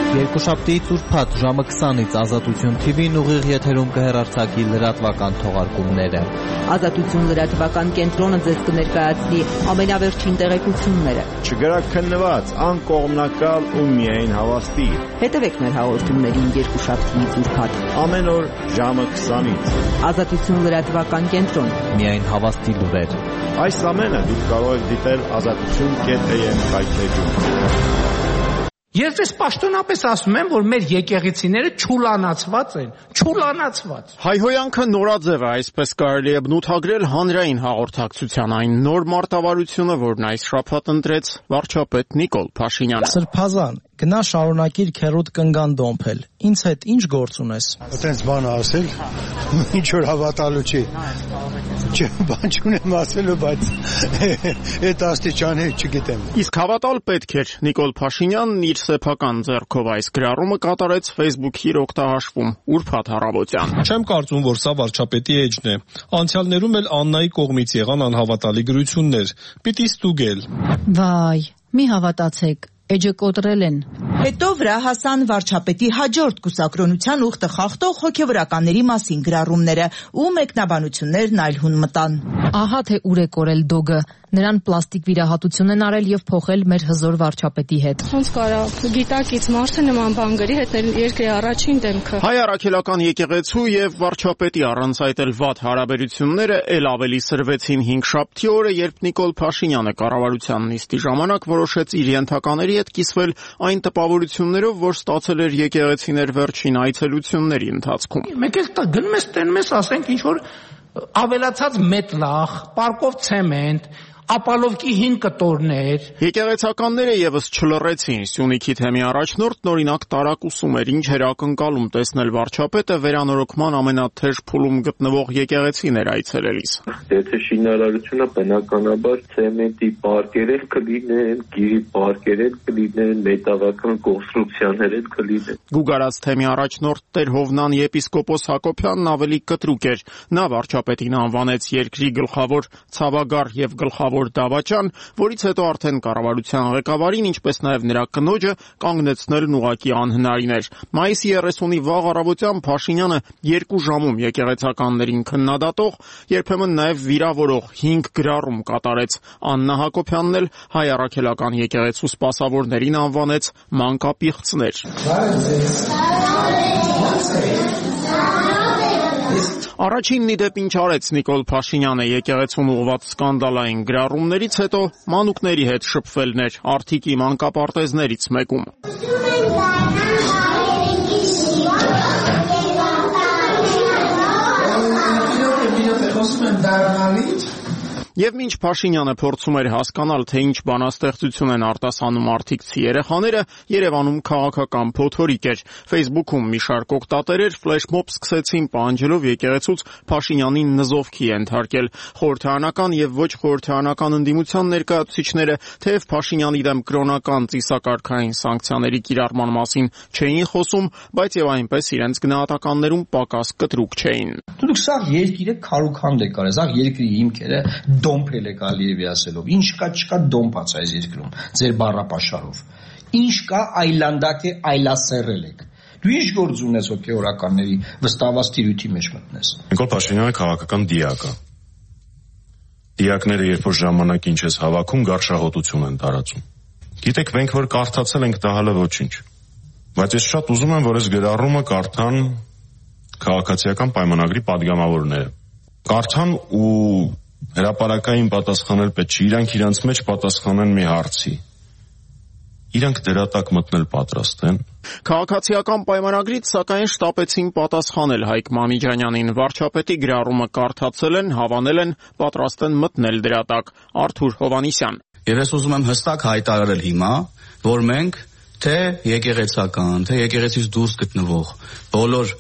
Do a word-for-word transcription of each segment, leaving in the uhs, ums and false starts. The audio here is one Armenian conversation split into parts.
Երկուշաբթի ծուրփաթ ժամը քսանից Ազատություն թի վին ուղիղ եթերում կհեռարձակի լրատվական թողարկումները։ Ազատություն լրատվական կենտրոնը ձեզ կներկայացնի ամենավերջին տեղեկությունները։ Չգրաքննված, անկողմնակալ ու միայն հավաստի։ Հետևեք մեր հաղորդումներին երկուշաբթի ծուրփաթ ամեն օր ժամը քսանից։ Ազատություն լրատվական կենտրոն։ Միայն հավաստի լուրեր։ Այս ամենը դուք կարող եք դիտել ազատություն կետ էյ էմ վայբերում։ Ես ես պաշտոնապես ասում եմ, որ մեր եկեղեցիները չուլանացված են, չուլանացված։ Հայհոյանքը նորաձև է, այսպես կարելի է բնութագրել հանրային հաղորդակցության այն նոր մարտավարությունը, որն այս շաբաթ ընտրեց վարչապետ Նիկոլ Փաշինյանը։ Սրբազան, գնա շարունակիր քերոտ կնգան դոմփել։ Ինձ հետ ինչ գործ ունես։ Այդպես բան ասել, ինչ որ հավատալու չի։ Չէ, բան չունեմ ասելու, բայց այդ աստիճանի չգիտեմ։ Իսկ հավատալ պետք էր։ Նիկոլ Փաշինյանն իր սեփական ձեռքով այս գրառումը կատարեց Facebook-ի իր օգտահաշվում ուրբաթ առավոտյան։ Չեմ կարծում, որ սա վարչապետի էջն է։ Անցյալներում էլ Աննայի կողմից եղան անհավատալի գրություններ։ Պիտի ստուգել։ Վայ, մի հավատացեք։ Էջը կոտրել են։ Հետո վրա հասան վարչապետի հաջորդ կուսակրոնության ուխտը խախտող հոգևորականների մասին գրառումները ու մեկնաբանություններն այլ հուն մտան։ Ահա թե ուր է կորել դոգը։ Նրան պլաստիկ վիրահատություն են արել եւ փոխել մեր հզոր վարչապետի հետ։ Ոնց կարա գիտակից մարդը նման բան գրի, հետ երկրի առաջին դեմքը։ Հայ առաքելական եկեղեցու եւ վարչապետի առանց այդ էլ վատ հարաբերությունները ել ավելի սրվեցին հինգշաբթի օրը, երբ Նիկոլ Փաշինյանը կառավարության նիստի ժամանակ որոշեց իր ենթակաների հետ կիսվել այն տպավորություններով, որ ստացել էր եկեղեցիներ վերջին այցելությունների ընթացքում։ Մեկ էլ գնում ես տենում ես, ասենք ինչ որ ավելացած մետլախ, պարկով ցեմենտ, ապալովկի հին կտորներ։ Եկեղեցականները եւս չլռեցին։ Սյունիքի թեմի առաջնորդն օրինակ տարակուսում էր, ինչ էր ակնկալում տեսնել վարչապետը վերանորոգման ամենաթեժ փուլում գտնվող եկեղեցիներ այցելելիս։ Եթե շինարարությունը բնականաբար ցեմենտի պարկեր կլինեն, գիրի պարկեր կլինեն, մետաղական կոնստրուկցիաներ կլինեն։ Գուգարած թեմի առաջնորդ Տեր Հովնան եպիսկոպոս Հակոբյանն ավելի կտրուկ էր։ Նա վարչապետին անվանեց երկրի գլխավոր ցավագար եւ գլխավոր դավաճան, որից հետո արդեն կառավարության ղեկավարին, ինչպես նաև նրա կնոջը կանգնեցնելն ուղղակի անհնարին էր։ Մայիսի երեսունի վաղ առավոտյան Փաշինյանը երկու ժամում եկեղեցականներին քննադատող, երբեմն նաև վիրավորող հինգ գրառում կատարեց։ Աննա Հակոբյանն էլ Հայ առաքելական եկեղեցու սպասավորներին անվանեց մանկապիղծներ։ Առաջինն ի դեպ ինչ արեց Նիկոլ Փաշինյանը եկեղեցուն ուղղված սկանդալային գրառումներից հետո մանուկների հետ շփվելն էր Արթիկի մանկապարտեզներից մեկում։ Եվ մինչ Փաշինյանը փորձում էր հասկանալ, թե ինչ բանաստեղծություն են արտասանում արթիկցի երեխաները, Երևանում քաղաքական փոթորիկ էր։ Facebook-ում մի շարք օգտատերեր ֆլեշմոբ սկսեցին պահանջելով եկեղեցուց Փաշինյանին նզովքի ենթարկել։ Խորհրդարանական եւ ոչ խորհրդարանական ընդդիմության ներկայացուցիչները թեև Փաշինյանի դեմ կրոնական ծիսակարգային սանկցիաների կիրառման մասին չէին խոսում, բայց եւ այնպես իրենց գնահատականներում պակաս կտրուկ չէին։ Դուք սա երկիրը քարուքանդ եք արել, սա երկրի հիմքերը դոմփել եք Ալիևի ասելով։ Ինչ կա, չկա դոմփաց այս երկրում, ձեր բառապաշարով։ Ինչ կա այլանդակ է, այլասերել եք։ Դու ինչ գործ ունես հոգեորականների վստահված տիրույթի մեջ մտնես։ Նիկոլ Փաշինյանը քաղաքական դիակ է։ Դիակները երբ որ ժամանակ ինչ ես հավաքում, գարշահոտություն են տարածում։ Գիտեք, մենք որ կարդացել ենք դա հələ ոչինչ։ Բայց ես շատ ուզում եմ, որ այս գրառումը կարդան քաղաքացիական պայմանագրի падգամավորները։ Կարդան ու հրապարակային պատասխանել պետք չի, իրանք իրանց մեջ պատասխանեն մի հարցի։ Իրանք դրատակ մտնել պատրաստ են։ Քաղաքացիական պայմանագրից սակայն շտապեցին պատասխանել Հայկ Մամիջանյանին։ Վարչապետի գրառումը կարդացել են, հավանել են, պատրաստ են մտնել դրատակ։ Արթուր Հովանիսյան։ Եվ ես ուզում եմ հստակ հայտարարել հիմա, որ մենք թե եկեղեցական, թե եկեղեցից դուրս գտնվող բոլոր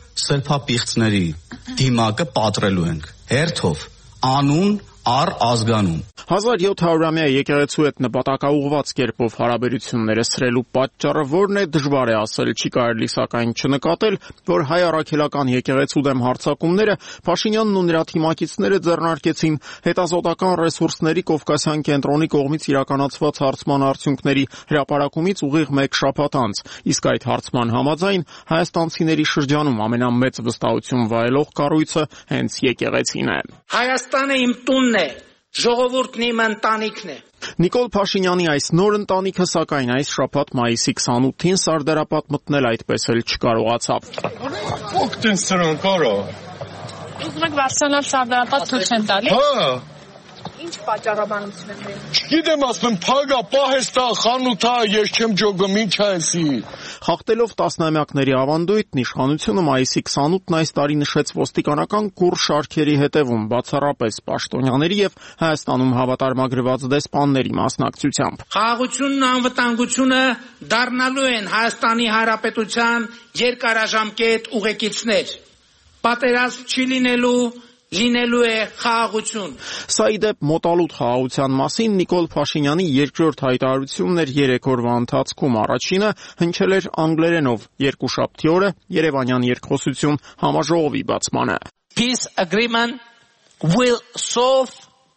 սրբապիղծների դիմակը պատրելու ենք հերթով, անուն առ ազգանուն։ հազար յոթ հարյուրամյա եկեղեցու հետ նպատակաուղղված կերպով հարաբերությունները սրելու պատճառը որն է դժվար է ասել, չի կարելի սակայն չնկատել, որ հայ առաքելական եկեղեցու դեմ հարձակումները Փաշինյանն ու նրա թիմակիցները ձեռնարկեցին հետազոտական ռեսուրսների Կովկասյան կենտրոնի կողմից իրականացված հարցման արդյունքների հրապարակումից ուղիղ մեկ շաբաթ անց, իսկ այդ հարցման համաձայն հայաստանցիների շրջանում ամենամեծ վստահություն վայելող կառույցը հենց եկեղեցին է։ Հայաստանը իմ տունն է, ժողովուրդն իմ ընտանիքն է։ Նիկոլ Փաշինյանի այս նոր ընտանիքը սակայն այս շաբաթ մայիսի քսանութին Սարդարապատ մտնել այդպես էլ չկարողացավ։ Ո՞կտեն սրան կարո։ Ուզում եք վարսանալ Սարդարապատ ցույց են տալի։ Հա։ Ինչ պատճառաբանություն է։ Չգիտեմ, ասում փագա, պահեստա, խանութա, ես չեմ ջոգում, ինչ է էսի։ Խախտելով տասնամյակների ավանդույթն իշխանությունը մայիսի քսանութն այս տարի նշեց ոստիկանական կուռ շարքերի հետևում, բացառապես պաշտոնյաների եւ Հայաստանում հավատարմագրված դեսպանների մասնակցությամբ։ Խաղաղությունն ու անվտանգությունը դառնալու են Հայաստանի Հանրապետության երկարաժամկետ ուղեկիցներ։ Պատերազմ չի լինելու, լինելու է խաղաղություն։ Սա ի դեպ մոտալուտ խաղաղության մասին Նիկոլ Փաշինյանի երկրորդ հայտարարությունն էր երեք օրվա ընթացքում։ Առաջինը հնչել էր անգլերենով երկուշաբթի օրը Երևանյան երկխոսություն համաժողովի բացմանը։ Peace agreement will solve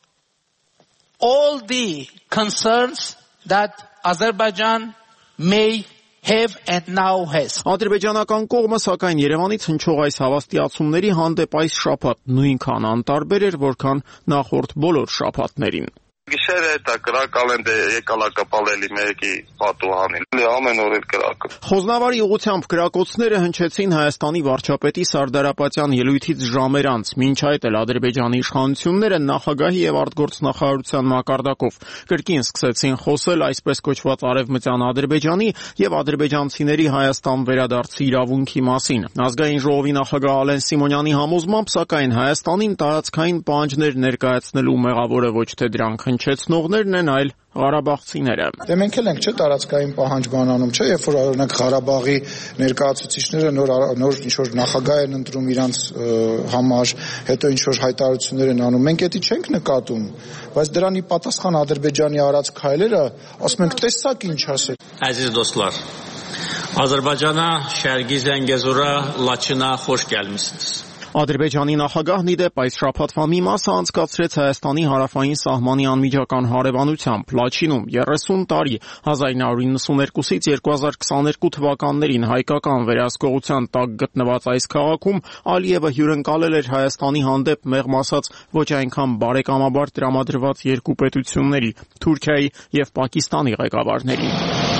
all the concerns that Azerbaijan may have and now has. Ադրբեջանական կողմը սակայն Երևանից հնչող այս հավաստիացումների հանդեպ այս շաբաթ նույնքան անտարբեր էր, որքան նախորդ բոլոր շաբաթներին։ Գիշերը դա կրակալ են դե եկալա կպալելի մեկի պատուհանին։ Ամեն օր էլ կրակը։ Խոզնավարի ուղությամբ կրակոցները հնչեցին Հայաստանի վարչապետի Սարդարապատյան ելույթից ժամեր անց, մինչ այդ էլ Ադրբեջանի իշխանությունները նախագահի եւ արտգործնախարարության մակարդակով կրկին սկսեցին խոսել այսպես կոչված արևմտյան Ադրբեջանի եւ ադրբեջանցիների Հայաստան վերադարձի իրավունքի մասին։ Ազգային ժողովի նախագահ Ալեն Սիմոնյանի համոզմամբ սակայն Հայաստանին տարածքային պահանջներ ներկայացնելու մեղավորը ոչ թե դրանք հնչեցնողներն են, այլ Ղարաբաղցիները։ Դե մենք էլ ենք չէ տարածքային պահանջման անում, չէ, երբ որ օրինակ Ղարաբաղի ներկայացուցիչները նոր նոր ինչ որ նախագահ են ընտրում իրանց համար, հետո ինչ որ հայտարարություններ են անում, մենք դա չենք նկատում, բայց դրանի պատասխան Ադրբեջանի արած քայլերը, ասում ենք, տեսակ ինչ ասել։ Aziz dostlar, Azərbaycana, Şərqi Zəngəzura, Laçına xoş gəlmisiniz. Ադրբեջանի նախագահն ի դեպ այս շաբաթվա մի մասը անցկացրեց Հայաստանի հարավային սահմանի անմիջական հարևանությամբ Լաչինում երեսուն տարի հազար ինը հարյուր նվաթյոթից երկու հազար քսաներկու թվականներին հայկական վերահսկողության տակ գտնված այս քաղաքում Ալիևը հյուրընկալել էր Հայաստանի հանդեպ մեղմ ասած ոչ այնքան բարեկամաբար տրամադրված երկու պետությունների Թուրքիայի եւ Պակիստանի ղեկավարներին։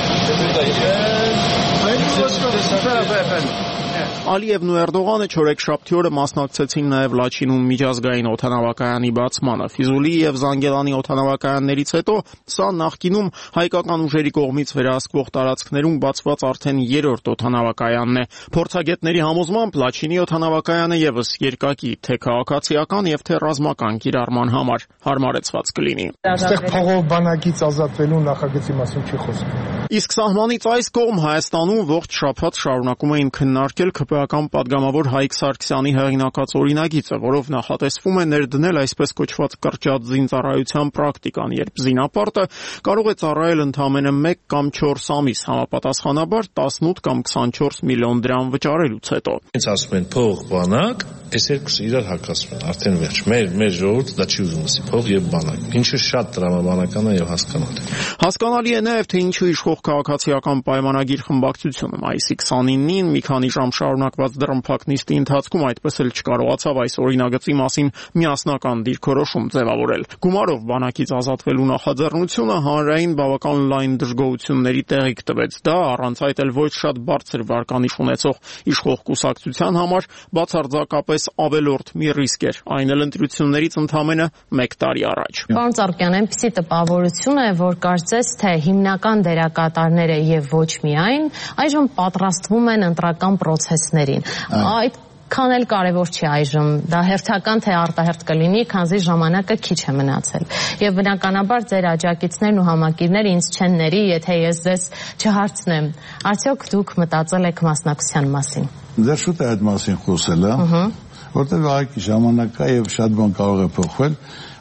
Ալիևն ու Էրդողանը չորեքշաբթի օրը մասնակցեցին նաև Լաչինում միջազգային օդանավակայանի բացմանը։ Ֆիզուլի եւ Զանգելանի օդանավակայաններից հետո սա նախկինում հայկական ուժերի կողմից վերահսկվող տարածքներում բացված արդեն երրորդ օդանավակայանն է։ Փորձագետների համոզմամբ Լաչինի օդանավակայանը եւս երկակի թե քաղաքացիական եւ թե ռազմական կիրառման համար հարմարեցված կլինի։ Այստեղ փողով բանակից ազատվելու նախագծի մասին չի խոսքը։ Իսկ սահմանից այս կողմ Հայաստանում ողջ շաբաթ շարունակում էին քննարկել ԿՊԱ-կան падգամավոր Հայկ Սարգսյանի հեղինակած օրինագիծը, որով նախատեսվում է ներդնել այսպես կոչված կրճատ զինծառայության պրակտիկան, երբ զինապարտը կարող է ծառայել ընդամենը մեկ կամ չորս ամիս, համապատասխանաբար տասնութ կամ քսանչորս միլիոն դրամ վճարելուց հետո։ Ինձ ասում են փող բանակ, այս երկուսը իրար հակասում են, արդեն վերջ։ Մեր մեր ժողովուրդը դա չի ուզում ասի փող եւ բանակ, ինչը շատ տրամաբանական է եւ հասկանալի։ Հասկանալի է նաեւ թե ինչու իշխող քաղաքացիական պայմանագիր խմբակցությունը մայիսի քսանինին մի քանի ժամ շարունակված դռնփակ նիստի ընթացքում այդպես էլ չկարողացավ այս օրինագծի մասին միասնական դիրքորոշում ձևավորել։ Գումարով բանակից ազատվելու նախաձեռնությունը հանրային բավական լայն դժգոհությունների տեղիք տվեց։ Դա առանց այդ էլ ոչ շատ բարձր վարկանիշ ունեցող իշխող կուսակցության համար բացարձակապես ավելորդ մի ռիսկ էր, այն էլ ընտրություններից ընդամենը մեկ տարի առաջ։ Պարոն Ծառուկյան, այնպիսի տպավորություն է, որ կարծես թե հիմնական դերակատարները եւ ոչ միայն այժմ պատրաստվում են ընտրական պրոցեսներին։ Այդ քան էլ կարևոր չի այժմ, դա հերթական թե արտահերթ կլինի, քանզի ժամանակը քիչ է մնացել։ Եվ բնականաբար ձեր աջակիցներն ու համակիրները ինձ չեն ների, եթե ես ձեզ չհարցնեմ, արդյոք դուք մտածել եք մասնակցության մասին։ Ձեր շուտ է այդ մասին խոսելը, որտեղ այգի ժամանակա եւ շատ բան կարող է փոխվել,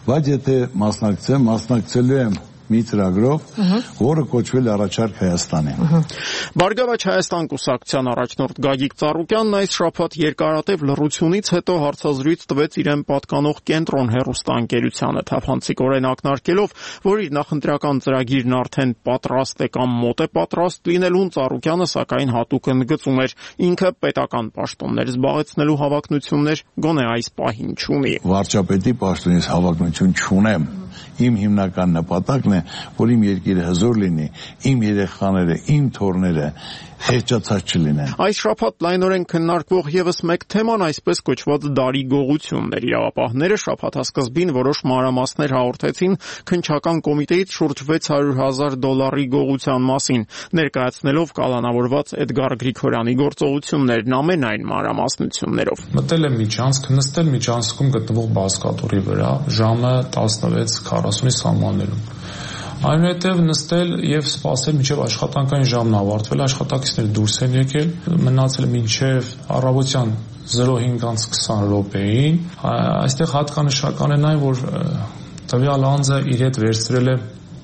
Բայց եթե մասնակցեմ, մասնակցելու եմ մի ծրագրով, որը կոչվել առաջարկ Հայաստանի։ Բարգավաճ Հայաստան կուսակցության առաջնորդ Գագիկ Ծառուկյանն այս շաբաթ երկարատև լռությունից հետո հարցազրույց տվեց իրեն պատկանող Կենտրոն հեռուստաընկերությանը, թափանցիկորեն ակնարկելով, որ իր նախընտրական ծրագիրն արդեն պատրաստ է կամ մոտ է պատրաստ լինելուն, Ծառուկյանը սակայն հատուկ ընդգծում էր, ինքը պետական պաշտոններ զբաղեցնելու հավակնություններ գոնե այս պահին չունի։ Վարչապետի պաշտոնից հավակնություն չունեմ։ Իմ հիմնական նպատակն է, որ իմ երկիրը հզոր լինի, իմ երեխաները, իմ թոռները հեճացած չլինեն։ Այս շաբաթ լայնորեն քննարկվող եւս մեկ թեման այսպես կոչված դարի գողություններ։ Իրավապահները շաբաթասկզբին որոշ մանրամասներ հաղորդեցին քննչական կոմիտեից շուրջ վեց հարյուր հազար դոլարի գողության մասին, ներկայացնելով կալանավորված Էդգար Գրիգորյանի գործողություններն ամեն այն մանրամասնություններով։ Մտել եմ միջանցք, նստել միջանցքում գտնվող բազկաթոռի վրա ժամը տասնվեց քառասունի սահմաններում։ Այնուհետև նստել եւ սպասել մինչեւ աշխատանքային ժամն ավարտվել, աշխատակիցները դուրս են եկել, մնացել մինչեւ առավոտյան զրո հինգ քսան րոպեին։ Այստեղ հատկանշական է այն, որ տվյալ անձը իր հետ վերցրել է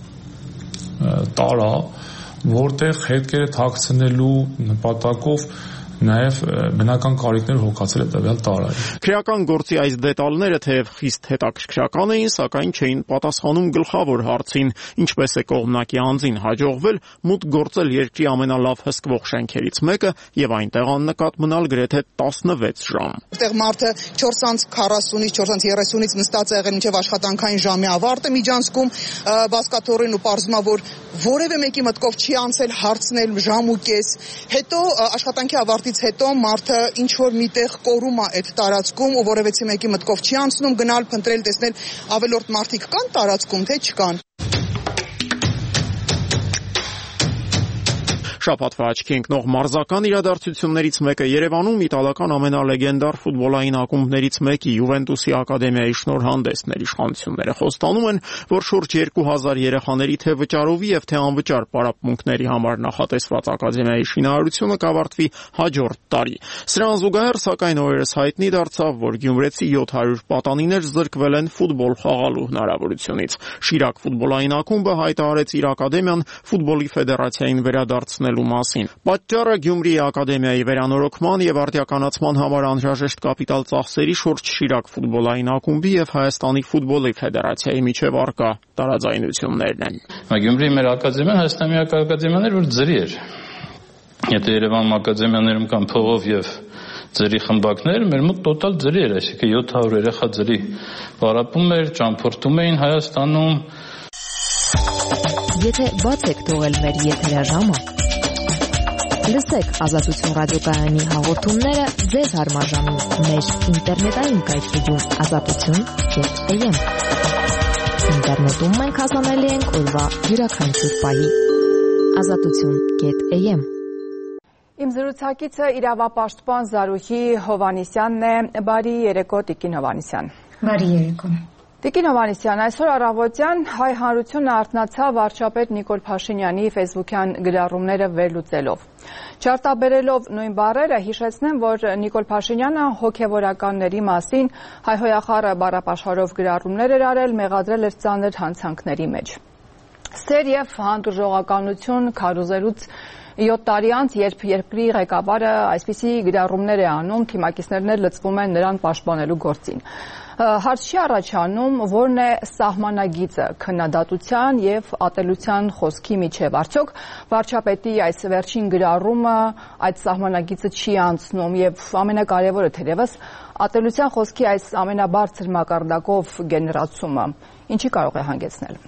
տարա, որտեղ հետքերը թաքցնելու նպատակով նաև բնական կարիքներ հոգացել է տվյալ տարայում։ Քրեական գործի այս դետալները թեև խիստ հետաքրքրական էին, սակայն չէին պատասխանում գլխավոր հարցին, ինչպես է կողմնակի անձին հաջողվել մուտք գործել երկրի ամենալավ հսկվող շենքերից մեկը եւ այնտեղ աննկատ մնալ գրեթե տասնվեց ժամ։ Որտեղ մարդը չորս քառասունից չորս երեսունից նստած է եղել մինչև աշխատանքային ժամի ավարտը միջանցքում բազկաթոռին ու պարզվում է, որ որևէ մեկի մտքով չի անցել հարցնել ժամ ու կես, հետո աշխատանքի ավարտից հետո մարդը ինչ որ միտեղ կորում է այդ տարածքում ու որևէ մեկի մտքով չի անցնում գնալ փնտրել տեսնել ավելորդ մարդիկ կան տարածքում թե չկան։ Շաբաթվա աչքի ընկնող մարզական իրադարձություններից մեկը Երևանում իտալական ամենալեգենդար ֆուտբոլային ակումբներից մեկի Յուվենտուսի ակադեմիայի շնորհանդեսն էր։ Իշխանությունները խոստանում են, որ շուրջ երկու հազար երեխաների թե վճարովի եւ թե անվճար պարապմունքների համար նախատեսված ակադեմիայի շինարարությունը կավարտվի հաջորդ տարի։ Սրան զուգահեռ սակայն օրերս հայտնի դարձավ, որ գյումրեցի յոթ հարյուր պատանիներ զրկվել են ֆուտբոլ խաղալու հնարավորությունից։ Շիրակ ֆուտբոլային ակումբը հայտարարեց իր ակադեմիան ֆուտբոլի ֆեդերացիային վերադարձնել մասին։ Պատճառը Գյումրիի ակադեմիայի վերանորոգման եւ արդիականացման համար անհրաժեշտ կապիտալ ծախսերի շուրջ Շիրակ ֆուտբոլային ակումբի եւ Հայաստանի ֆուտբոլի ֆեդերացիայի միջև առկա տարաձայնություններն են։ Գյումրիի մեր ակադեմիան Հայաստանի ակադեմիան էր, որ ձրի էր։ Եթե Երևանում ակադեմիաներում կան փողով եւ ձրի խմբակներ, մեր մոտ տոտալ ձրի էր, այսինքն յոթ հարյուր երեխա ձրի պարապում էր, ճամփորդում էին Հայաստանում։ Եթե բաց եք թողել մեր եթերաժամը, լսեք Ազատություն ռադիոկայանի հաղորդումները ձեզ հարմարժամին մեր ինտերնետային կայքեջում ազատություն կետ էմ։ Ինտերնետում մենք հասանելի ենք օրվա յուրաքանչյուր պահի։ ազատություն կետ էմ։ Իմ զրուցակիցը իրավապաշտպան Զարուհի Հովանիսյանն է։ Բարի երեկո, Տիկին Հովանիսյան։ Բարի երեկո։ Տիկին Հովանիսյան, այսօր առավոտյան Հայ Հանրությունը արթնացավ վարչապետ Նիկոլ Փաշինյանի ֆեյսբուքյան գրառումները վերլուծելով։ Չարտաբերելով նույն բառերը, հիշեցնեմ, որ Նիկոլ Փաշինյանը հոգևորականների մասին հայհոյախառը բառապաշարով գրառումներ էր արել, մեղադրել էր ծանր հանցանքների մեջ։ Սեր եւ հանդուրժողականություն քարոզելուց յոթ տարի անց, երբ երկրի ղեկավարը այսպիսի գրառումներ է անում, թիմակիցներն էլ լծվում են նրան պաշտպանելու գործին։ Հարց չի առաջանում, որն է սահմանագիծը քննադատության եւ ատելության խոսքի միջև։ Արդյոք վարչապետի այս վերջին գրառումը այդ սահմանագիծը չի անցնում եւ ամենակարևորը թերևս ատելության խոսքի այս ամենաբարձր մակարդակով գեներացումը ինչի կարող է հանգեցնել։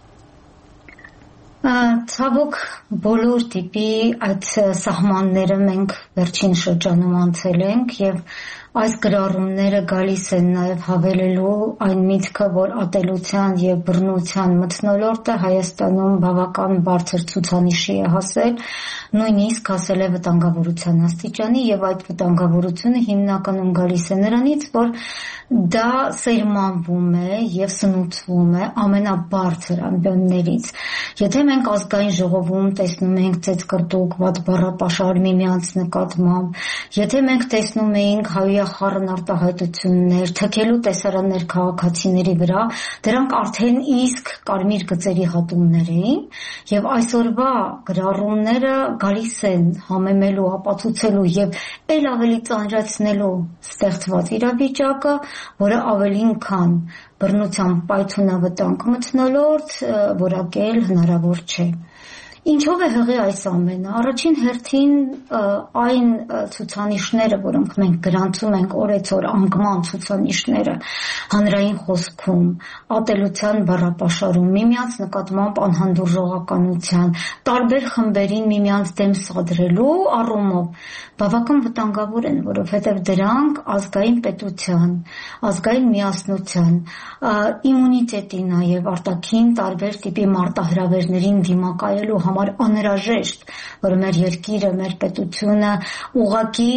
Ցավոք բոլոր տիպի այդ սահմանները մենք վերջին շրջանում անցել ենք եւ այս գրառումները գալիս են նաև հավելելու այն միտքը, որ ատելության եւ բռնության մթնոլորտը Հայաստանում բավական բարձր ցուցանիշի է հասել, նույնիսկ հասել է վտանգավորության աստիճանի եւ այդ վտանգավորությունը հիմնականում գալիս է նրանից, որ դա սերմանվում է եւ սնուցվում է ամենաբարձր ամբիոններից։ Եթե մենք ազգային ժողովում տեսնում ենք ծեծկռտուկ վատ բառապաշար միմյանց նկատմամբ, եթե մենք տեսնում էինք հայոյախառն արտահայտություններ, թքելու տեսարաններ քաղաքացիների վրա, դրանք արդեն իսկ կարմիր գծերի հատումներ էին եւ այսօրվա գրառումները գալիս են համեմելու, ապացուցելու եւ ել ավելի ծանրացնելու ստեղծված իրավիճակը, որը ավելին քան բռնությամբ պայթյունավտանգ մթնոլորտ որակել հնարավոր չէ։ Ինչով է հղի այս ամենը։ Առաջին հերթին այն ցուցանիշները, որոնք մենք գրանցում ենք օրեցօր անկման ցուցանիշները, հանրային խոսքում, ատելության բառապաշարում, միմյանց նկատմամբ անհանդուրժողականության, տարբեր խմբերին միմյանց դեմ սադրելու առումով բավական վտանգավոր են, որովհետև դրանք ազգային պետության, ազգային միասնության, իմունիտետի նաև արտաքին տարբեր տիպի մարտահրավերներին դիմակայելու համար անհրաժեշտ, որ մեր երկիրը, մեր պետությունը ուղղակի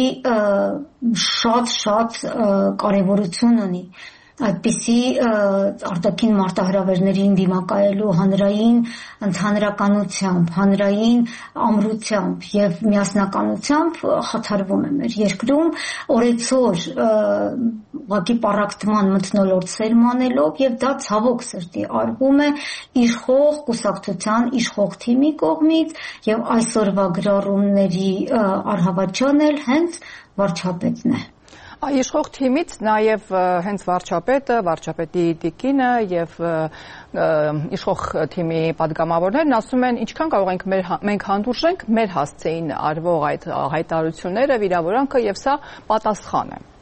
շատ-շատ կարևորություն ունի։ Այդպիսի արտաքին մարտահրավերներին դիմակայելու հանրային ընդհանրականությամբ, հանրային ամրությամբ եւ միասնականությամբ խաթարվում է մեր երկրում օրեցօր ուղղակի պառակտման մթնոլորտ սերմանելով եւ դա ցավոք սրտի արվում է իշխող կուսակցության իշխող թիմի կողմից եւ այսօրվա գրառումների առհավատչան էլ հենց վարչապետն է։ Իշխող թիմից նաև հենց վարչապետը, վարչապետի տիկինը եւ իշխող թիմի падգամավորներն ասում են, ինչքան կարող ենք մենք հանդուրժենք մեր հասցեին արվող այդ հայտարարությունները, վիրավորանքը եւ սա պատասխան է։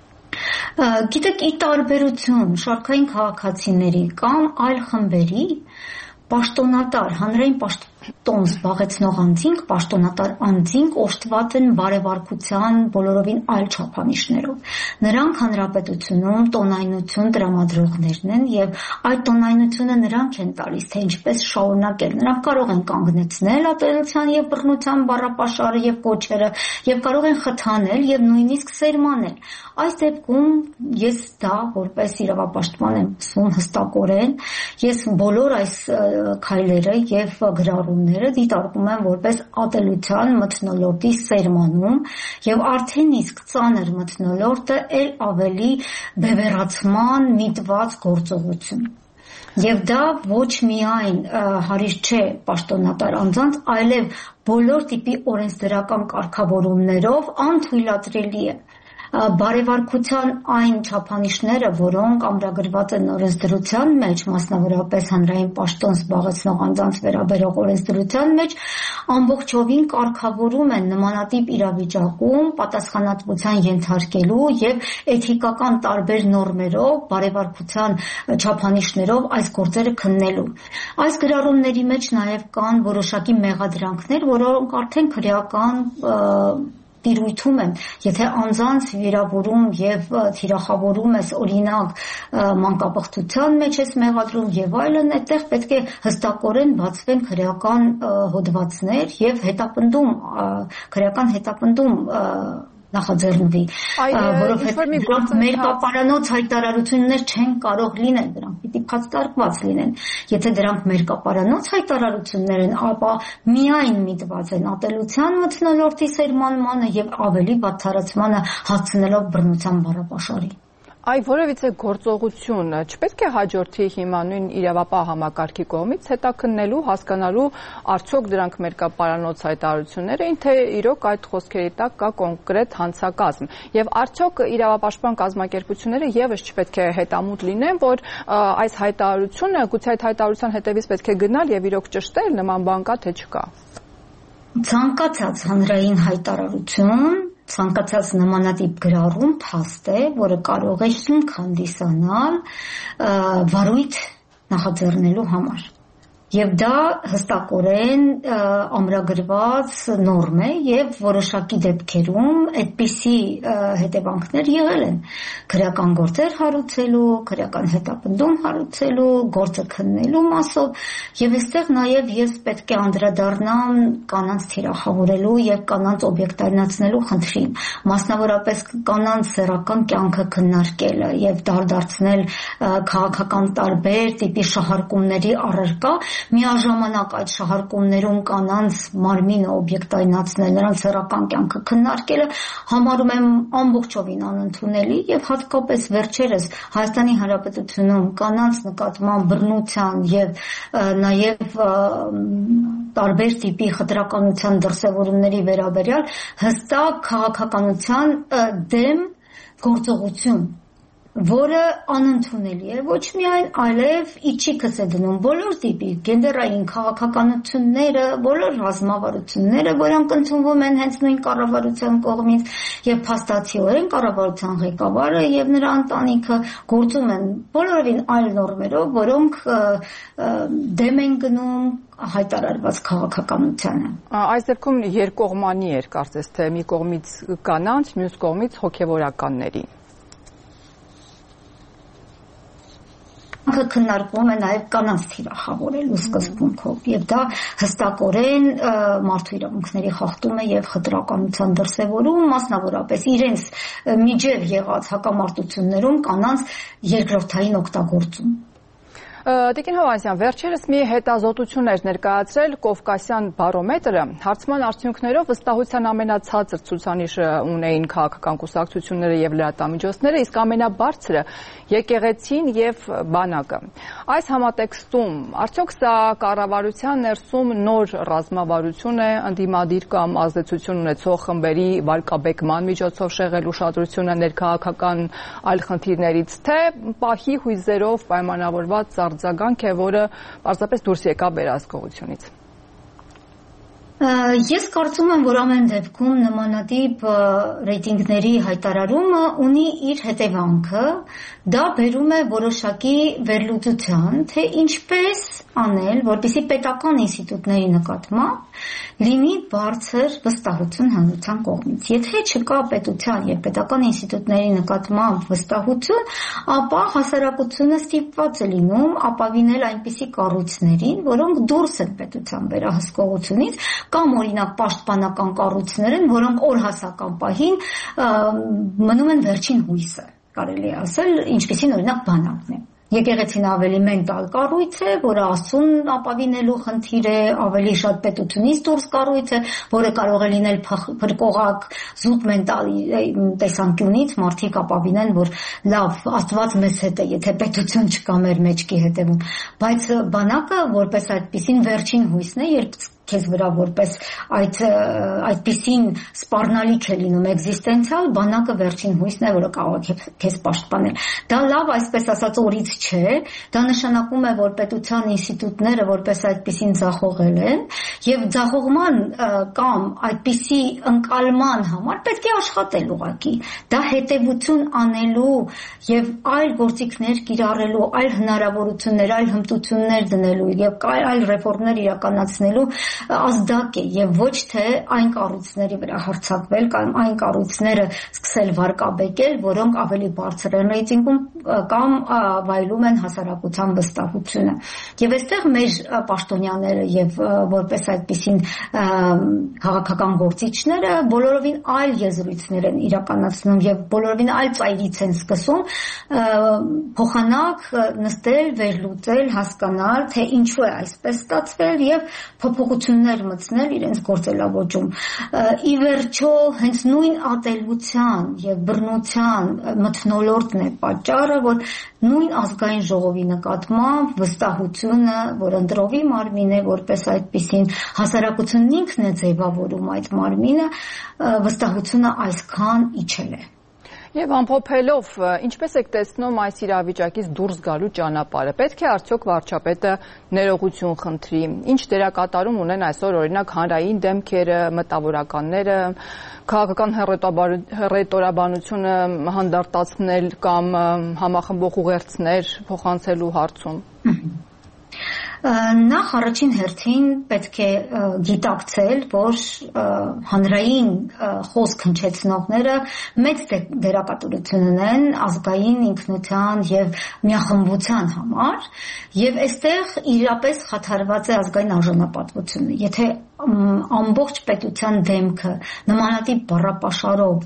Գիտեք, ի տարբերություն շարքային քաղաքացիների կամ այլ խմբերի պաշտոնատար, հանրային պաշտոն զբաղեցնող անձինք, պաշտոնատար անձինք օժտված են բարեվարկության բոլորովին այլ չափանիշներով։ Նրանք հանրապետությունում տոնայնություն տրամադրողներն են եւ այդ տոնայնությունը նրանք են տալիս, թե ինչպես շարունակել։ Նրանք կարող են կանգնեցնել ատելության եւ բռնության բառապաշարը եւ կոչերը եւ կարող են խթանել եւ նույնիսկ սերմանել։ Այս դեպքում ես դա որպես իրավապաշտպան եմ ասում հստակորեն, ես բոլոր այս քայլերը եւ գրառումները դիտարկում եմ որպես ատելության մթնոլորտի սերմանում եւ արդեն իսկ ծանր մթնոլորտը ել ավելի բևեռացման միտված գործողություն։ Եվ դա ոչ միայն հարիր չէ պաշտոնատար անձանց, այլև բոլոր տիպի օրենսդրական կարգավորումներով անթույլատրելի է։ Բարեվարկության այն չափանիշները, որոնք ամրագրված են օրենսդրության մեջ, մասնավորապես հանրային պաշտոն զբաղեցնող անձանց վերաբերող օրենսդրության մեջ, ամբողջովին կարգավորում են նմանատիպ իրավիճակում պատասխանատվության ենթարկելու եւ էթիկական տարբեր նորմերով, բարեվարկության չափանիշներով այս գործերը քննելու։ Այս գրառումների մեջ նաեւ կան որոշակի մեղադրանքներ, որոնք արդեն քրեական տիրույթում են, եթե անձանց վիրավորում եւ թիրախավորում ես օրինակ մանկապղծության մեջ ես մեղադրում եւ այլն, այդտեղ պետք է հստակորեն բացվեն քրեական հոդվածներ եւ հետապնդում, քրեական հետապնդում նախաձեռնվի, որովհետև մեր կապարանոց հայտարարություններ չեն կարող լինել, դրանք պիտի փաստարկված լինեն։ Եթե դրանք մեր կապարանոց հայտարարություններ են, ապա միայն միտված են ատելության մթնոլորտի սերմանմանը եւ ավելի բացառացմանը հասցնելով բռնության բառապաշարի։ Այ որևիցե գործողություն չպետք է հաջորդի հիմա նույն իրավապահ համակարգի կողմից հետաքննելու, հասկանալու արդյոք դրանք մեր կապարանոց հայտարարություններ էին, թե իրոք այդ խոսքերի տակ կա կոնկրետ հանցակազմ։ Եվ արդյոք իրավապաշտպան կազմակերպությունները եւս չպետք է հետամուտ լինեն, որ այս հայտարարությունը, գուցե այդ հայտարարության հետևից պետք է գնալ եւ իրոք ճշտել, նման բան կա թե չկա։ Ցանկացած հանրային հայտարարություն ցանկացած նմանատիպ գրառում փաստ է, որը կարող է հիմք հանդիսանալ վարույթ նախաձեռնելու համար։ Եվ դա հստակորեն ամրագրված նորմ է եւ որոշակի դեպքերում այդպիսի հետևանքներ եղել են քրեական գործեր հարուցելու, քրեական հետապնդում հարուցելու, գործը քննելու մասով եւ այստեղ նաեւ ես պետք է անդրադառնամ կանանց թիրախավորելու եւ կանանց օբյեկտայնացնելու խնդրին, մասնավորապես կանանց սեռական կյանքը քննարկելը եւ դարձնել քաղաքական տարբեր տիպի շահարկումների առարկա միաժամանակ այդ շահարկումներում կանանց մարմինը օբյեկտայնացնել, նրանց սեռական կյանքը քննարկելը համարում եմ ամբողջովին անընդունելի եւ հատկապես վերջերս Հայաստանի Հանրապետությունում կանանց նկատմամբ բռնության եւ նաեւ տարբեր տիպի խտրականության դրսեւորումների վերաբերյալ հստակ քաղաքականության դեմ գործողություն որը անընդունելի է ոչ միայն այլև իջիքս է դնում բոլոր տիպի գենդերային քաղաքականությունները, բոլոր ռազմավարությունները, որոնք ընդունվում են հենց նույն կառավարության կողմից եւ փաստացիորեն կառավարության ղեկավարը եւ նրա ընտանիքը գործում են բոլորովին այլ նորմերով, որոնք դեմ են գնում հայտարարված քաղաքականությանը։ Այս դեպքում երկկողմանի էր կարծես թե մի կողմից կանանց, մյուս կողմից հոգեվորականների։ Քննարկվում է նաև կանանց թիրախավորելու սկզբունքով եւ դա հստակորեն մարդու իրավունքների խախտում է եւ խտրականության դրսեւորում, մասնավորապես իրենց միջև եղած հակամարտություններում կանանց երկրորդային օգտագործում։ Տիկին Հովհաննիսյան, վերջերս մի հետազոտություն էր ներկայացրել Կովկասյան բարոմետրը, հարցման արդյունքներով վստահության ամենացածր ցուցանիշը ունեին քաղաքական կուսակցությունները եւ լրատվամիջոցները, իսկ ամենաբարձրը եկեղեցին եւ բանակը։ Այս համատեքստում արդյոք սա կառավարության ներսում նոր ռազմավարություն է, ընդդիմադիր կամ ազդեցություն ունեցող խմբերի վարկաբեկման միջոցով շեղել ուշադրությունը ներքաղաքական այլ խնդիրներից, թե պահի հույզերով պայմանավորված արձագանք է, որը պարզապես դուրս եկավ վերահսկողությունից։ Ես կարծում եմ, որ ամեն դեպքում նմանատիպ ռեյտինգների հայտարարումը ունի իր հետևանքը, դա բերում է որոշակի վերլուծության, թե ինչպես անել, որպեսզի պետական ինստիտուտների նկատմամբ լինի բարձր վստահություն հանրության կողմից։ Եթե չկա պետության եւ պետական ինստիտուտների նկատմամբ վստահություն, ապա հասարակությունը ստիպված է լինում ապավինել այնպիսի կառույցներին, որոնք դուրս են պետության վերահսկողությունից, կամ օրինակ պաշտպանական կառույցներ են, որոնք օրհասական պահին մնում են վերջին հույսը, կարելի է ասել, ինչպիսին օրինակ բանակն է։ Եկեղեցին ավելի մենտալ կառույց է, որը Աստծուն ապավինելու խնդիր է, ավելի շատ պետությունից դուրս կառույց է, որը կարող է լինել փրկողակ, զուտ մենտալի տեսանկյունից մարդիկ ապավինեն, որ լավ, Աստված մեզ հետ է, եթե պետություն չկա մեր մեջքի հետևում, բայց բանակը որպես այդպիսին վերջին հույսն է, երբ քեզ վրա որպես այդ այդպիսին սպառնալիք է լինում էգզիստենցիալ, բանակը վերջին հույսն է, որը կարող է քեզ պաշտպանել։ Դա լավ, այսպես ասած, օրից չէ, դա նշանակում է, որ պետության ինստիտուտները որպես այդպիսին ձախողել են, եւ ձախողման կամ այդպիսի ընկալման համար պետք է աշխատել ուղղակի։ Դա հետևություն անելու եւ այլ գործիքներ կիրառելու, այլ հնարավորություններ, այլ հմտություններ դնելու եւ այլ ռեֆորմներ իրականացնելու ազդակ է եւ ոչ թե այն կառույցների վրա հարձակվել կամ այն կառույցները սկսել վարկաբեկել, որոնք ավելի բարձր են ռեյտինգում կամ վայելում են հասարակության վստահությունը։ Եվ այստեղ մեր պաշտոնյաները եւ որպես այդպիսին քաղաքական գործիչները բոլորովին այլ եզրույթներ են իրականացնում եւ բոլորովին այլ ծայրից են սկսում փոխանակ նստել, վերլուծել, հասկանալ, թե ինչու է այսպես ստացվել եւ փոփոխություններ մտցնել իրենց գործելավոճում։ Ի վերջո հենց նույն ատելության եւ բռնության մթնոլորտն է պատճառը, որ նույն ազգային ժողովի նկատմամբ վստահությունը, որ ընտրովի մարմին է, որպես այդպիսին հասարակությունն ինքն է ձևավորում այդ մարմինը, վստահությունը այսքան իջել է։ Եվ ամփոփելով, ինչպես եք տեսնում այս իրավիճակից դուրս գալու ճանապարհը, պետք է արդյոք վարչապետը ներողություն խնդրի, ինչ դերակատարում ունեն այսօր օրինակ հանրային դեմքերը, մտավորականները, քաղաքական հռետորաբանությունը հանդարտացնել կամ համախմբող ուղերձներ փոխանցելու հարցում։ Նախ առաջին հերթին պետք է գիտակցել, որ հանրային խոսք հնչեցնողները մեծ դերակատարություն ունեն ազգային ինքնության եւ միախմբության համար, եւ այստեղ իրապես խաթարված է ազգային արժանապատվությունը։ Եթե ամբողջ պետության դեմքը նմանատիպ բառապաշարով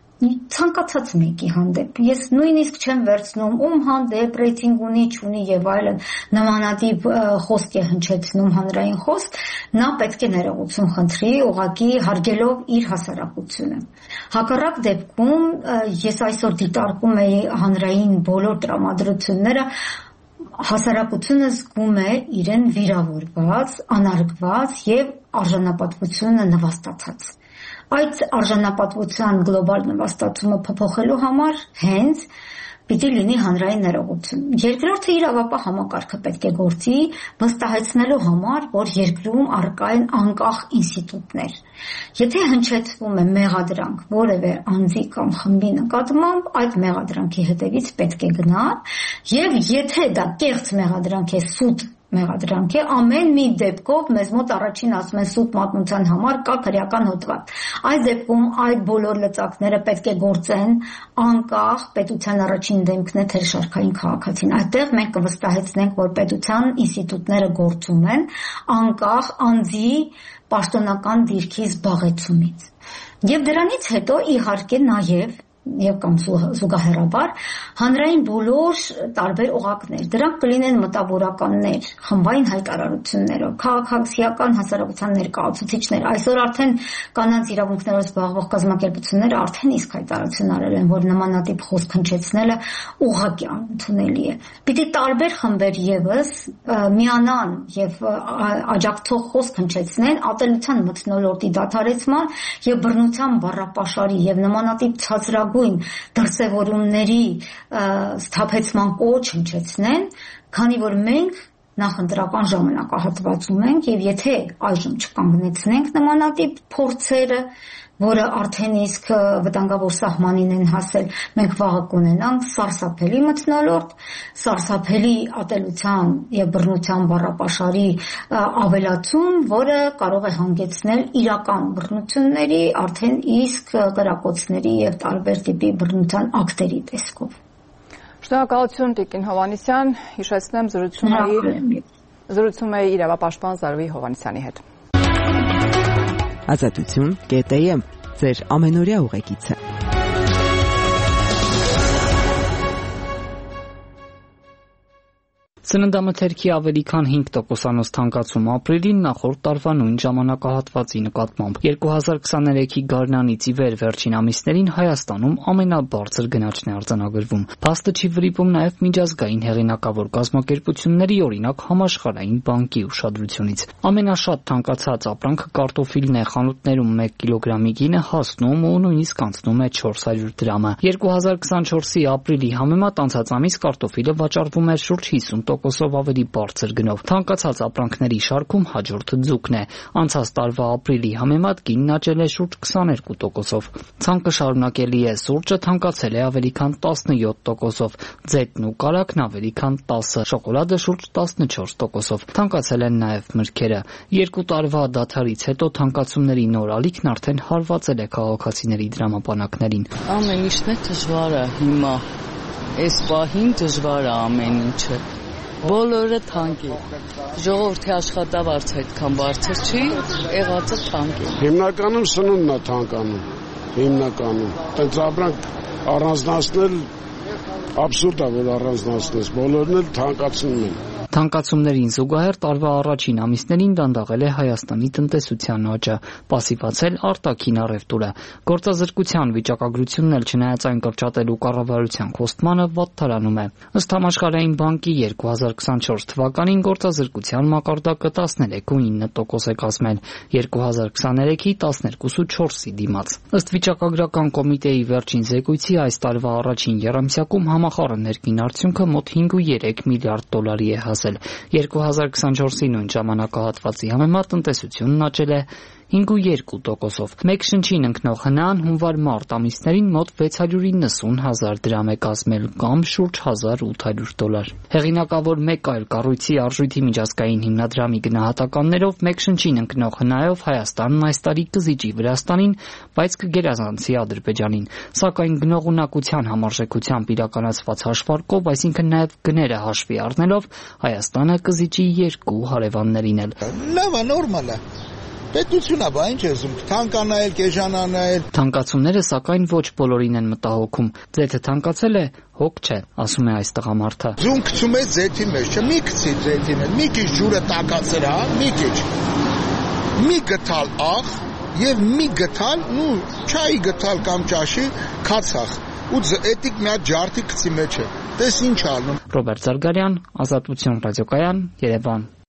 ցանկացած մեկի հանդեպ, ես նույնիսկ չեմ վերցնում ում հանդեպ ռեյտինգ ունի, չունի եւ այլն, նմանատիպ խոսք է հնչեցնում հանրային խոսք, նա պետք է ներողություն խնդրի, ուղղակի հարգելով իր հասարակությունը։ Հակառակ դեպքում ես այսօր դիտարկում եի հանրային բոլոր տրամադրությունները, հասարակությունը զգում է իրեն վիրավորված, անարգված եւ արժանապատվությունը նվաստացած։ Այդ արժանապատվության գլոբալ նվաստացումը փոփոխելու համար հենց պիտի լինի հանրային ներողություն։ Երկրորդը իրավապահ համակարգը պետք է գործի վստահեցնելու համար, որ երկրում առկա են անկախ ինստիտուտներ։ Եթե հնչեցվում է մեղադրանք որևէ անձի կամ խմբի նկատմամբ, այդ մեղադրանքի հետևից պետք է գնալ, եւ եթե դա կեղծ մեղադրանք է, սուտ մեղադրանք է, ամեն մի դեպքով մեզ մոտ առաջին ասում են սուտ մատնության համար կա քրեական հոդված։ Այս դեպքում այդ բոլոր լծակները պետք է գործեն անկախ պետության առաջին դեմքն է թե շարքային քաղաքացին։ Այդտեղ մենք կվստահեցնենք, որ պետության ինստիտուտները գործում են անկախ անձի պաշտոնական դիրքի զբաղեցումից։ Եվ դրանից հետո իհարկե նաև եւ կամ զուգահեռաբար հանրային բոլոր տարբեր օղակներ, դրանք կլինեն մտավորականներ, խմբային հայտարարություններով, քաղաքացիական հասարակության ներկայացուցիչներ, այսօր արդեն կանանց իրավունքներով զբաղվող կազմակերպությունները արդեն իսկ հայտարարություն արել են, որ նմանատիպ խոսք հնչեցնելը ուղղակի անընդունելի է։ Պիտի տարբեր խմբեր եւս միանան եւ աջակցող խոսք հնչեցնեն ատելության մթնոլորտի դադարեցման եւ բռնության բառապաշարի եւ նմանատիպ ցածրագույն դրսևորումների սթափեցման կոչ հնչեցնեն, քանի որ մենք նախընտրական ժամանակահատվածում ենք եւ եթե այժմ չկանգնեցնենք նմանատիպ փորձերը, որը արդեն իսկ վտանգավոր սահմանին են հասել, մենք վաղը կունենանք սարսափելի մթնոլորտ, սարսափելի ատելության եւ բռնության բառապաշարի ավելացում, որը կարող է հանգեցնել իրական բռնությունների, արդեն իսկ կրակոցների եւ տարբեր տիպի բռնության ակտերի տեսքով։ Շնորհակալություն Տիկին Հովհաննիսյան, հիշեցնեմ զրուցում էի իրավապաշտպան Զարուհի Հովհաննիսյանի հետ։ Ազատություն կետ եմ ձեր ամենօրյա ուղեկիցը։ Սննդամթերքի ավելի քան հինգ տոկոսանոց թանկացում ապրիլին նախորդ տարվա նույն ժամանակահատվածի նկատմամբ։ երկու հազար քսաներեքի գարնանից ի վեր վերջին ամիսներին Հայաստանում ամենաբարձր գնաճն է արձանագրվում։ Փաստը չի վրիպում նաև միջազգային հեղինակավոր կազմակերպությունների, օրինակ Համաշխարհային բանկի ուշադրությունից։ Ամենաշատ թանկացած ապրանքը կարտոֆիլն է, խանութներում մեկ կիլոգրամի գինը հասնում ու նույնիսկ անցնում է չորս հարյուր դրամը։ երկու հազար քսանչորսի ապրիլի համեմատ անցած ամիս կարտոֆիլը վաճառվում էր շուրջ հիսուն տոկոսով ավելի բարձր գնով։ Թանկացած ապրանքների շարքում հաջորդը ձուկն է։ Անցած տարվա ապրիլի համեմատ գինն աճել է շուրջ քսաներկու տոկոսով։ Ցանկը շարունակելի է, սուրճը թանկացել է ավելի քան տասնյոթ տոկոսով, ձեթն ու կարագն ավելի քան տասը, շոկոլադը շուրջ տասնչորս տոկոսով։ Թանկացել են նաև մրգերը։ Երկու տարվա դադարից հետո թանկացումների նոր ալիքն արդեն հարվածել է քաղաքացիների դրամապանակներին։ Ամեն ինչն է դժվար է հիմա։ Այս պահին դժվար է ամեն ինչը։ Բոլորը թանկ է։ Ժողովրդի աշխատավարձը այդքան բարձր չի, եղածը թանկ է։ Հիմնականում սնունդն է թանկանում, հիմնականում։ Այդ ապրանք առանձնացնել աբսուրդ է, որ առանձնացնես, բոլորն էլ թանկացնում են։ Թանկացումներին զուգահեռ տարվա առաջին ամիսներին դանդաղել է Հայաստանի տնտեսության աճը, պասիվացել արտաքին առևտուրը։ Գործազրկության վիճակագրությունն էլ չնայած այն կրճատելու կառավարության խոստմանը վատթարանում է։ Ըստ Համաշխարհային բանկի երկու հազար քսանչորս թվականին գործազրկության մակարդակը տասներեք ու ինը տոկոս է կազմել, երկու հազար քսաներեքի տասներկու ու չորսի դիմաց։ Ըստ վիճակագրական կոմիտեի վերջին զեկույցի այս տարվա առաջին եռամսյակում համախառն ներքին արդյունքը մոտ հինգ ու երեք միլիարդ դոլարի է հասել։ երկու հազար քսանչորսի նույն ժամանակահատվածի համեմատ տնտեսությունն աճել է հինգ ու երկու տոկոսով։ Մեկ շնչին ընկնող հնան հունվար-մարտ ամիսներին մոտ վեց հարյուր իննսուն հազար դրամ է կազմել կամ շուրջ հազար ութ հարյուր դոլար։ Հեղինակավոր մեկ այլ կառույցի արժույթի միջազգային հիմնադրամի գնահատականներով մեկ շնչին ընկնող հնայով Հայաստանն այս տարի կզիջի Վրաստանին, բայց կգերազանցի Ադրբեջանին։ Սակայն գնողունակության համարժեքությամբ իրականացված հաշվարկով, այսինքն նաև գները հաշվի առնելով, Հայաստանը կզիջի երկու հարևաններին էլ։ Լավ է, նորմալ է։ Պետությունա, բա ինչ ես ուզում, թանկանայել, կեժանանայել։ Թանկացումները սակայն ոչ բոլորին են մտահոգում։ Ձեթը թանկացել է, հոգ չէ, ասում է այս տղամարդը։ Ձուն գցում ես ձեթի մեջ, չէ, մի գցի ձեթին, մի քիչ ջուրը տակացել, հա, մի քիչ։ Մի գտալ աղ եւ մի գտալ, նու չայի գտալ կամ ճաշի քացախ։ Ու էտիկ մի հատ ջարդի գցի մեջ է։ Տես ինչ ալնում։ Ռոբերտ Զարգարյան, Ազատություն ռադիոկայան, Երևան։